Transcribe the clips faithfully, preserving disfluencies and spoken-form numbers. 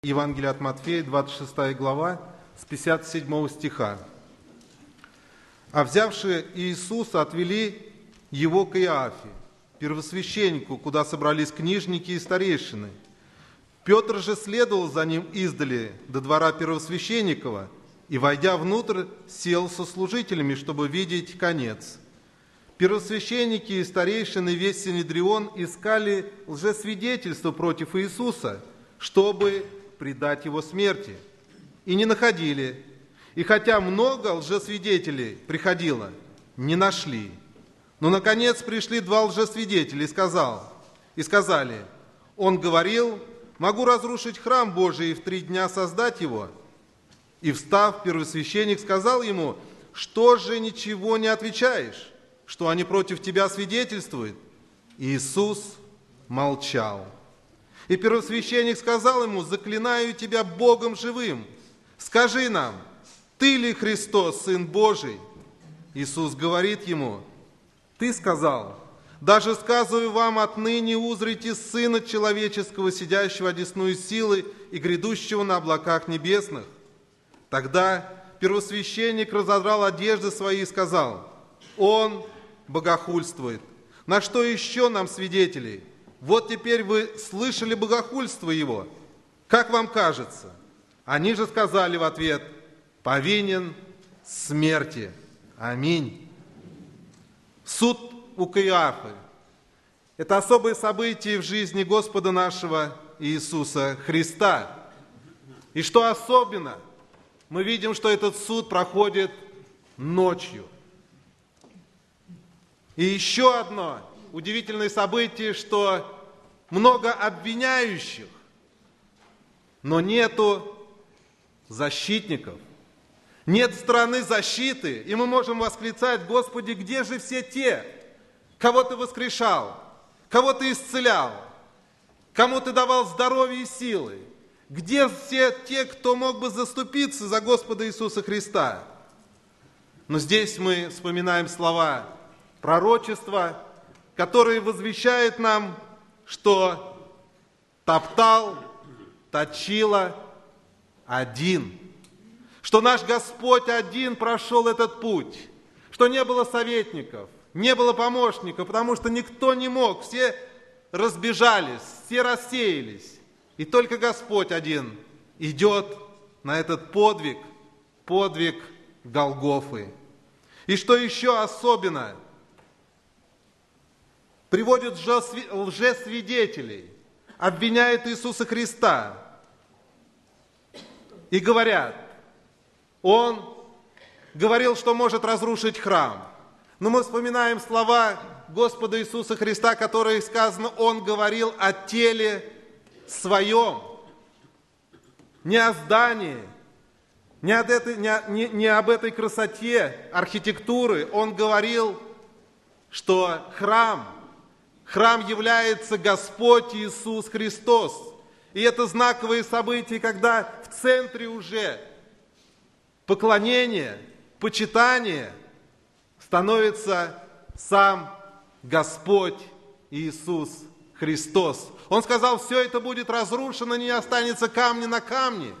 Евангелие от Матфея, двадцать шестая глава, с пятьдесят седьмого стиха. «А взявши Иисуса, отвели его к Иоафе, первосвященнику, куда собрались книжники и старейшины. Петр же следовал за ним издали до двора первосвященникова, и, войдя внутрь, сел со служителями, чтобы видеть конец. Первосвященники и старейшины, весь Синедрион, искали лжесвидетельство против Иисуса, чтобы предать его смерти, и не находили. И хотя много лжесвидетелей приходило, не нашли. Но, наконец, пришли два лжесвидетеля и, сказал, и сказали, он говорил, могу разрушить храм Божий и в три дня создать его. И, встав, первосвященник сказал ему, что же ничего не отвечаешь, что они против тебя свидетельствуют? И Иисус молчал. И первосвященник сказал ему, заклинаю тебя Богом живым, скажи нам, ты ли Христос, Сын Божий? Иисус говорит ему, ты сказал, даже сказываю вам, отныне узрите Сына Человеческого, сидящего одесную силы и грядущего на облаках небесных. Тогда первосвященник разодрал одежды свои и сказал, он богохульствует. На что еще нам свидетелей? Вот теперь вы слышали богохульство его. Как вам кажется? Они же сказали в ответ, повинен смерти. Аминь. Суд у Каиафы. Это особое событие в жизни Господа нашего Иисуса Христа. И что особенно, мы видим, что этот суд проходит ночью. И еще одно удивительное событие, что много обвиняющих, но нету защитников. Нет стороны защиты, и мы можем восклицать, Господи, где же все те, кого Ты воскрешал, кого Ты исцелял, кому Ты давал здоровье и силы? Где все те, кто мог бы заступиться за Господа Иисуса Христа? Но здесь мы вспоминаем слова пророчества, которые возвещают нам, что топтал, точила один. Что наш Господь один прошел этот путь, что не было советников, не было помощников, потому что никто не мог, все разбежались, все рассеялись. И только Господь один идет на этот подвиг, подвиг Голгофы. И что еще особенно, приводят лжесвидетелей, обвиняют Иисуса Христа и говорят, Он говорил, что может разрушить храм. Но мы вспоминаем слова Господа Иисуса Христа, которые сказано, Он говорил о теле своем, не о здании, не, об этой, не, не, не об этой красоте архитектуры. Он говорил, что храм, храм является Господь Иисус Христос. И это знаковые события, когда в центре уже поклонения, почитания становится сам Господь Иисус Христос. Он сказал, все это будет разрушено, не останется камня на камне.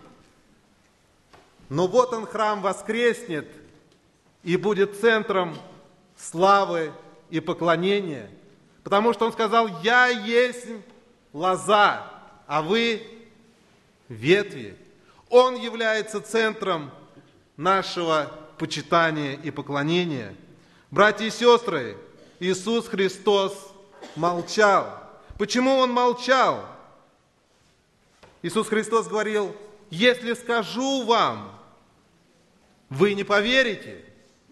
Но вот он, храм, воскреснет и будет центром славы и поклонения. Потому что он сказал, я есть лоза, а вы ветви. Он является центром нашего почитания и поклонения. Братья и сестры, Иисус Христос молчал. Почему Он молчал? Иисус Христос говорил, если скажу вам, вы не поверите.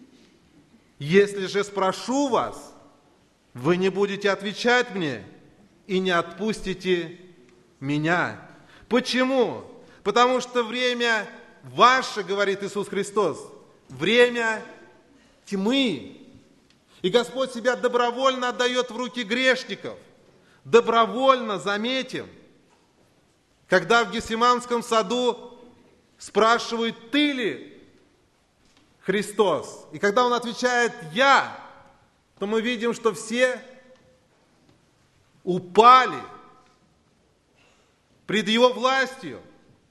Если же спрошу вас, вы не будете отвечать мне и не отпустите меня. Почему? Потому что время ваше, говорит Иисус Христос, время тьмы. И Господь себя добровольно отдает в руки грешников. Добровольно, заметим. Когда в Гефсиманском саду спрашивают, ты ли Христос? И когда Он отвечает, я, то мы видим, что все упали пред Его властью.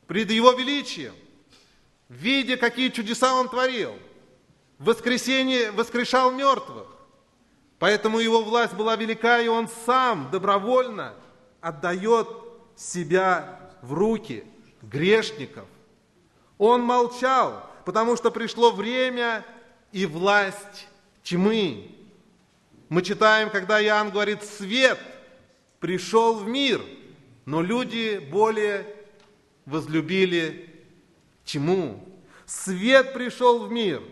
пред Его величием, видя, какие чудеса Он творил. В воскресенье воскрешал мертвых. Поэтому Его власть была велика, и Он сам добровольно отдает себя в руки грешников. Он молчал, потому что пришло время и власть тьмы. Мы читаем, когда Иоанн говорит: свет пришел в мир, но люди более возлюбили тьму. Свет пришел в мир.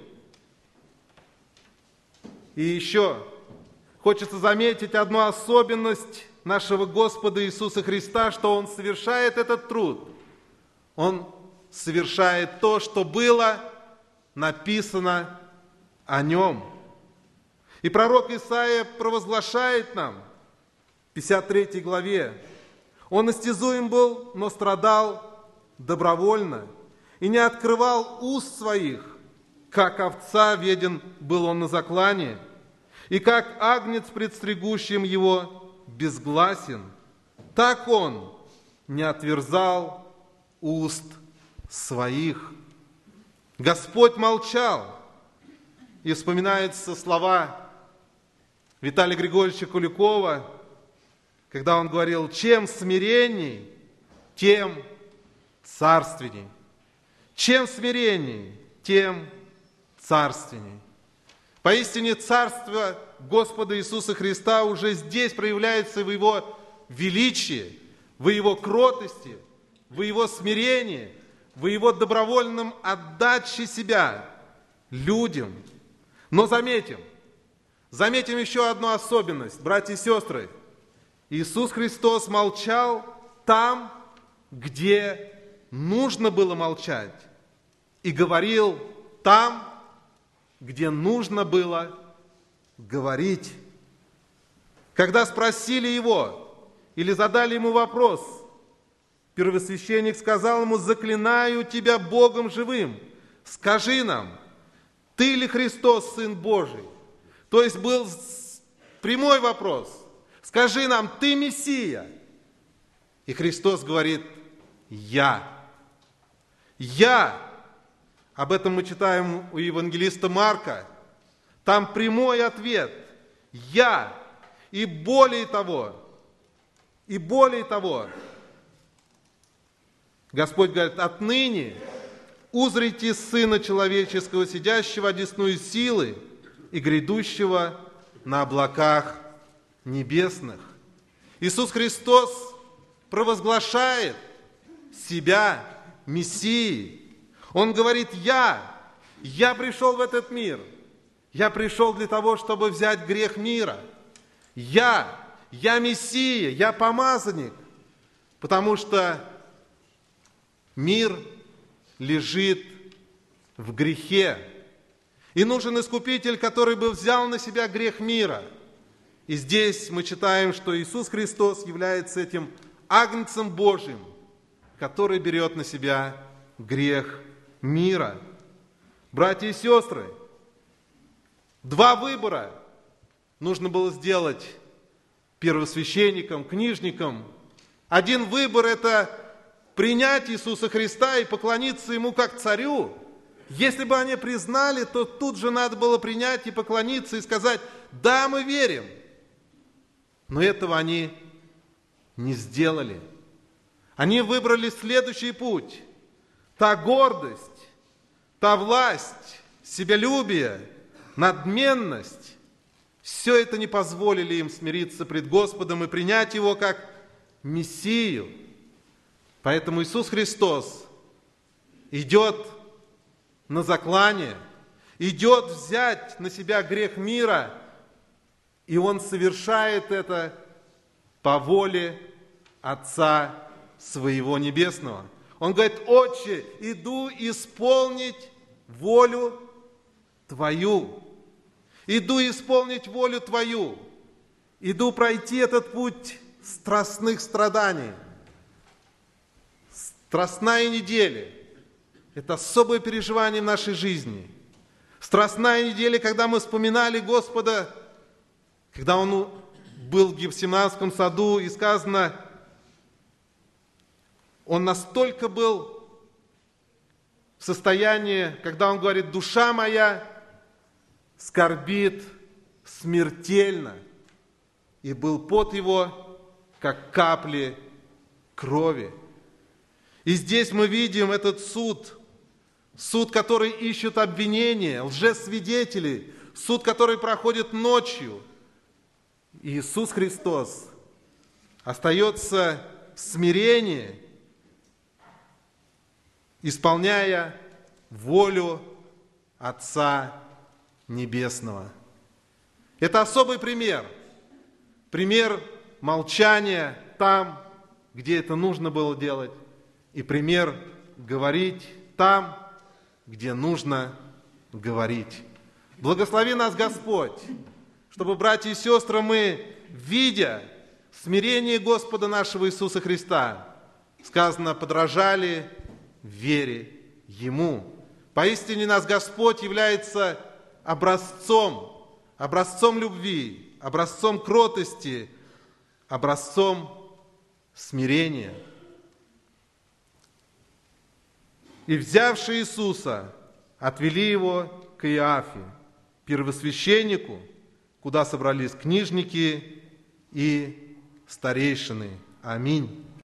И еще хочется заметить одну особенность нашего Господа Иисуса Христа, что Он совершает этот труд. Он совершает то, что было написано о Нем. И пророк Исаия провозглашает нам в пятьдесят третьей главе: Он истязуем был, но страдал добровольно, и не открывал уст своих, как овца веден был Он на заклане, и как агнец пред стригущим его безгласен, так Он не отверзал уст своих. Господь молчал. И вспоминаются слова Виталия Григорьевича Куликова, когда он говорил: чем смиренней, тем царственней. Чем смиренней, тем царственней. Поистине царство Господа Иисуса Христа уже здесь проявляется в Его величии, в Его кротости, в Его смирении, в Его добровольном отдаче себя людям. Но заметим, заметим еще одну особенность, братья и сестры. Иисус Христос молчал там, где нужно было молчать, и говорил там, где нужно было говорить. Когда спросили Его или задали Ему вопрос, первосвященник сказал Ему: заклинаю Тебя Богом живым, скажи нам, Ты ли Христос, Сын Божий? То есть был прямой вопрос: скажи нам, Ты Мессия? И Христос говорит: Я. Я. Об этом мы читаем у евангелиста Марка. Там прямой ответ: Я. И более того, и более того, Господь говорит: отныне узрите Сына Человеческого, сидящего одесную силы и грядущего на облаках небесных. Иисус Христос провозглашает себя Мессией. Он говорит: Я, я пришел в этот мир. Я пришел для того, чтобы взять грех мира. Я, я Мессия, я помазанник. Потому что мир лежит в грехе. И нужен Искупитель, который бы взял на себя грех мира. И здесь мы читаем, что Иисус Христос является этим Агнцем Божьим, который берет на себя грех мира. Братья и сестры, два выбора нужно было сделать первосвященникам, книжникам. Один выбор – это принять Иисуса Христа и поклониться Ему как царю. Если бы они признали, то тут же надо было принять и поклониться и сказать: да, мы верим. Но этого они не сделали. Они выбрали следующий путь. Та гордость, та власть, себялюбие, надменность, все это не позволили им смириться пред Господом и принять Его как Мессию. Поэтому Иисус Христос идет на заклание, идет взять на себя грех мира, и Он совершает это по воле Отца Своего Небесного. Он говорит: Отче, иду исполнить волю Твою. Иду исполнить волю Твою. Иду пройти этот путь страстных страданий. Страстная неделя – это особое переживание в нашей жизни. Страстная неделя, когда мы вспоминали Господа, когда Он был в Гефсиманском саду, и сказано, Он настолько был в состоянии, когда он говорит: душа моя скорбит смертельно, и был пот его, как капли крови. И здесь мы видим этот суд, суд, который ищет обвинения, лжесвидетелей, суд, который проходит ночью. И Иисус Христос остается в смирении, исполняя волю Отца Небесного. Это особый пример. Пример молчания там, где это нужно было делать, и пример говорить там, где нужно говорить. Благослови нас, Господь, чтобы, братья и сестры, мы, видя смирение Господа нашего Иисуса Христа, сказано, подражали вере Ему. Поистине нас Господь является образцом, образцом любви, образцом кротости, образцом смирения. И, взявши Иисуса, отвели Его к Иафе, первосвященнику, куда собрались книжники и старейшины. Аминь.